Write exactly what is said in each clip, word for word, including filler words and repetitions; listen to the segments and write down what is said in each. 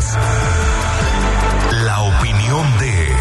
Escuchas la opinión de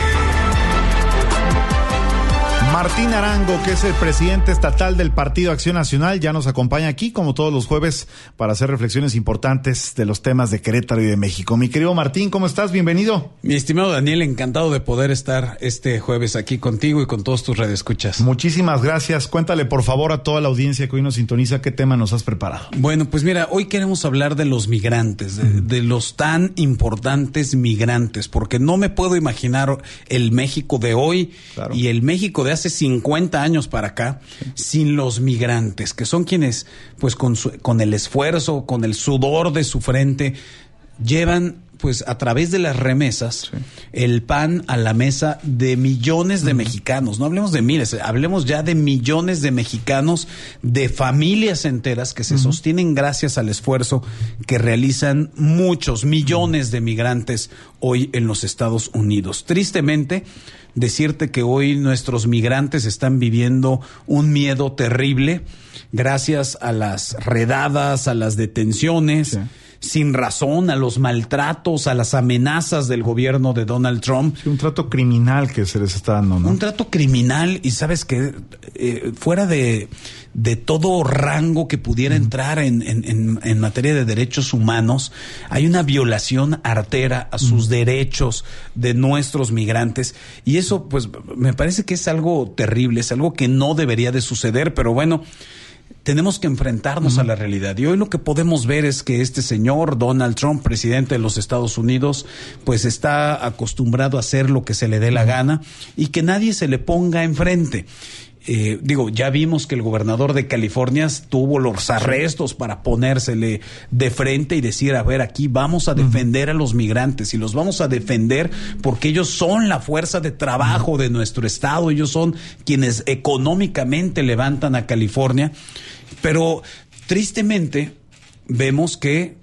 Martín Arango, que es el presidente estatal del Partido Acción Nacional, ya nos acompaña aquí, como todos los jueves, para hacer reflexiones importantes de los temas de Querétaro y de México. Mi querido Martín, ¿cómo estás? Bienvenido. Mi estimado Daniel, encantado de poder estar este jueves aquí contigo y con todos tus radioescuchas. Muchísimas gracias. Cuéntale, por favor, a toda la audiencia que hoy nos sintoniza, ¿qué tema nos has preparado? Bueno, pues mira, hoy queremos hablar de los migrantes, de, uh-huh. de los tan importantes migrantes, porque no me puedo imaginar el México de hoy claro. y el México de hace cincuenta años para acá, sí. sin los migrantes, que son quienes, pues con, su, con el esfuerzo, con el sudor de su frente, llevan, pues a través de las remesas, sí. el pan a la mesa de millones de uh-huh. mexicanos. No hablemos de miles, hablemos ya de millones de mexicanos, de familias enteras que se uh-huh. sostienen gracias al esfuerzo que realizan muchos millones de migrantes hoy en los Estados Unidos. Tristemente, decirte que hoy nuestros migrantes están viviendo un miedo terrible gracias a las redadas, a las detenciones, sí. sin razón, a los maltratos, a las amenazas del gobierno de Donald Trump. Sí, un trato criminal que se les está dando, ¿no? Un trato criminal, y sabes que eh, fuera de, de todo rango que pudiera uh-huh. entrar en, en, en, en materia de derechos humanos, hay una violación artera a sus uh-huh. derechos de nuestros migrantes, y eso pues me parece que es algo terrible, es algo que no debería de suceder, pero bueno, tenemos que enfrentarnos uh-huh. a la realidad. Y hoy lo que podemos ver es que este señor, Donald Trump, presidente de los Estados Unidos, pues está acostumbrado a hacer lo que se le dé la gana y que nadie se le ponga enfrente. Eh, digo, ya vimos que el gobernador de California tuvo los arrestos para ponérsele de frente y decir, a ver, aquí vamos a defender a los migrantes y los vamos a defender porque ellos son la fuerza de trabajo de nuestro estado, ellos son quienes económicamente levantan a California, pero tristemente vemos que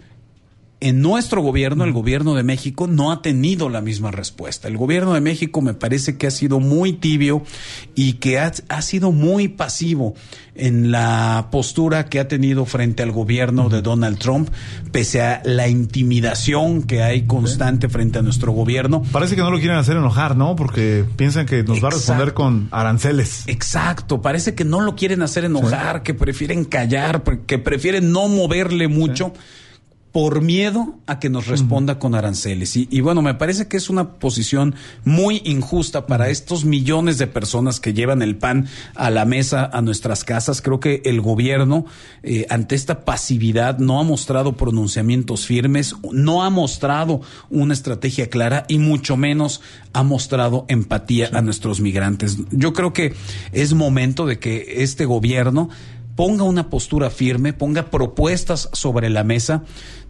en nuestro gobierno, el gobierno de México, no ha tenido la misma respuesta. El gobierno de México me parece que ha sido muy tibio y que ha, ha sido muy pasivo en la postura que ha tenido frente al gobierno de Donald Trump, pese a la intimidación que hay constante frente a nuestro gobierno. Parece que no lo quieren hacer enojar, ¿no? Porque piensan que nos Exacto. va a responder con aranceles. Exacto, parece que no lo quieren hacer enojar, sí. que prefieren callar, que prefieren no moverle mucho. Sí. por miedo a que nos responda uh-huh. con aranceles. Y, y bueno, me parece que es una posición muy injusta para estos millones de personas que llevan el pan a la mesa, a nuestras casas. Creo que el gobierno, eh, ante esta pasividad, no ha mostrado pronunciamientos firmes, no ha mostrado una estrategia clara y mucho menos ha mostrado empatía sí. a nuestros migrantes. Yo creo que es momento de que este gobierno ponga una postura firme, ponga propuestas sobre la mesa.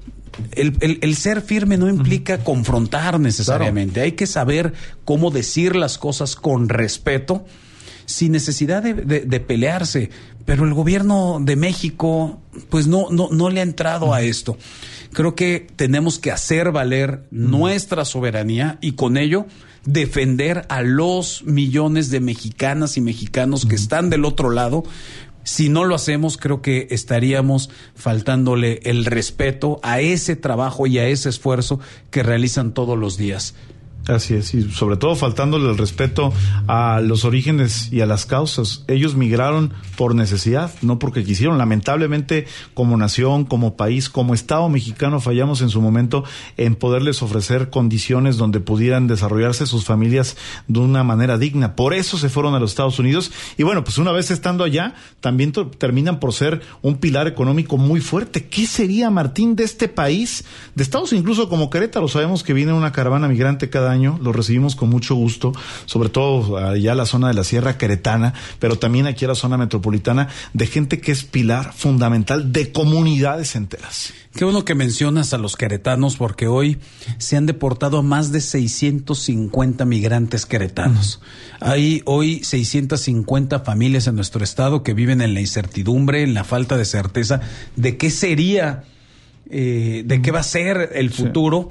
El, el, el ser firme no implica uh-huh. confrontar necesariamente. Claro. Hay que saber cómo decir las cosas con respeto, sin necesidad de, de, de pelearse. Pero el gobierno de México, pues no, no, no le ha entrado uh-huh. a esto. Creo que tenemos que hacer valer uh-huh. nuestra soberanía y con ello defender a los millones de mexicanas y mexicanos uh-huh. que están del otro lado. Si no lo hacemos, creo que estaríamos faltándole el respeto a ese trabajo y a ese esfuerzo que realizan todos los días. Así es, y sobre todo faltándole el respeto a los orígenes y a las causas. Ellos migraron por necesidad, no porque quisieron. Lamentablemente, como nación, como país, como Estado mexicano, fallamos en su momento en poderles ofrecer condiciones donde pudieran desarrollarse sus familias de una manera digna. Por eso se fueron a los Estados Unidos. Y bueno, pues una vez estando allá, también to- terminan por ser un pilar económico muy fuerte. ¿Qué sería, Martín, de este país, de estados incluso como Querétaro? Sabemos que viene una caravana migrante cada año. Lo recibimos con mucho gusto, sobre todo allá a la zona de la Sierra Queretana, pero también aquí a la zona metropolitana, de gente que es pilar fundamental de comunidades enteras. Qué bueno que mencionas a los queretanos, porque hoy se han deportado a más de seiscientos cincuenta migrantes queretanos. Uh-huh. Hay hoy seiscientas cincuenta familias en nuestro estado que viven en la incertidumbre, en la falta de certeza de qué sería, eh, de qué va a ser el futuro. Sí.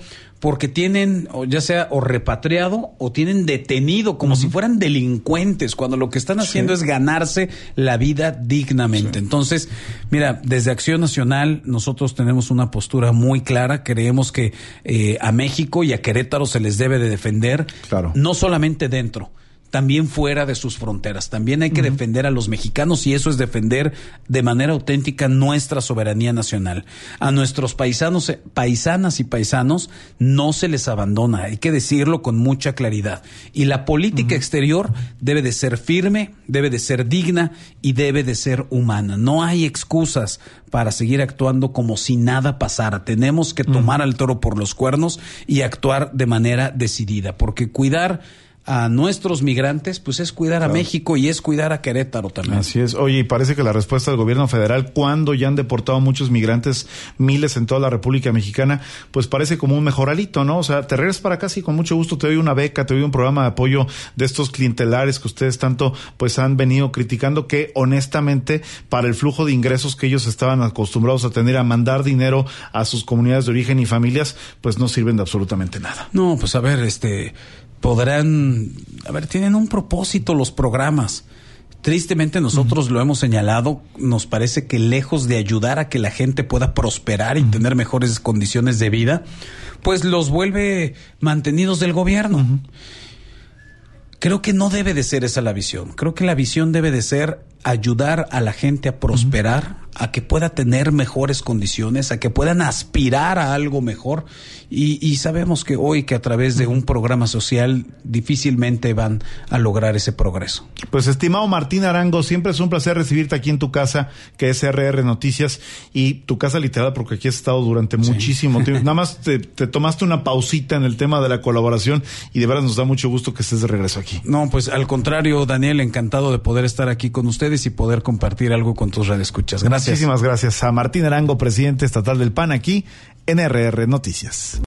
porque tienen, o ya sea, o repatriado o tienen detenido como uh-huh. si fueran delincuentes, cuando lo que están haciendo sí. es ganarse la vida dignamente. Sí. Entonces, mira, desde Acción Nacional nosotros tenemos una postura muy clara. Creemos que eh, a México y a Querétaro se les debe de defender, claro. no solamente dentro, también fuera de sus fronteras. También hay que uh-huh. defender a los mexicanos, y eso es defender de manera auténtica nuestra soberanía nacional. A nuestros paisanos, paisanas y paisanos no se les abandona, hay que decirlo con mucha claridad. Y la política uh-huh. exterior debe de ser firme, debe de ser digna y debe de ser humana. No hay excusas para seguir actuando como si nada pasara. Tenemos que tomar uh-huh. al toro por los cuernos y actuar de manera decidida, porque cuidar a nuestros migrantes, pues es cuidar claro. a México y es cuidar a Querétaro también. Así es. Oye, y parece que la respuesta del gobierno federal, cuando ya han deportado muchos migrantes, miles en toda la República Mexicana, pues parece como un mejoralito, ¿no? O sea, te regresas para casa y con mucho gusto te doy una beca, te doy un programa de apoyo de estos clientelares que ustedes tanto pues han venido criticando, que honestamente para el flujo de ingresos que ellos estaban acostumbrados a tener, a mandar dinero a sus comunidades de origen y familias, pues no sirven de absolutamente nada. No, pues a ver, este... podrán, a ver, tienen un propósito los programas. Tristemente nosotros uh-huh. lo hemos señalado, nos parece que lejos de ayudar a que la gente pueda prosperar y uh-huh. tener mejores condiciones de vida, pues los vuelve mantenidos del gobierno. Uh-huh. Creo que no debe de ser esa la visión. Creo que la visión debe de ser ayudar a la gente a prosperar, uh-huh. a que pueda tener mejores condiciones, a que puedan aspirar a algo mejor. Y, y sabemos que hoy, que a través de un programa social difícilmente van a lograr ese progreso. Pues estimado Martín Arango, siempre es un placer recibirte aquí en tu casa, que es R R Noticias, y tu casa literal, porque aquí has estado durante sí. muchísimo tiempo. Nada más te, te tomaste una pausita en el tema de la colaboración y de verdad nos da mucho gusto que estés de regreso aquí. No, pues al contrario, Daniel, encantado de poder estar aquí con ustedes y poder compartir algo con tus radioescuchas. Gracias. Muchísimas gracias a Martín Arango, presidente estatal del P A N, aquí en R R Noticias.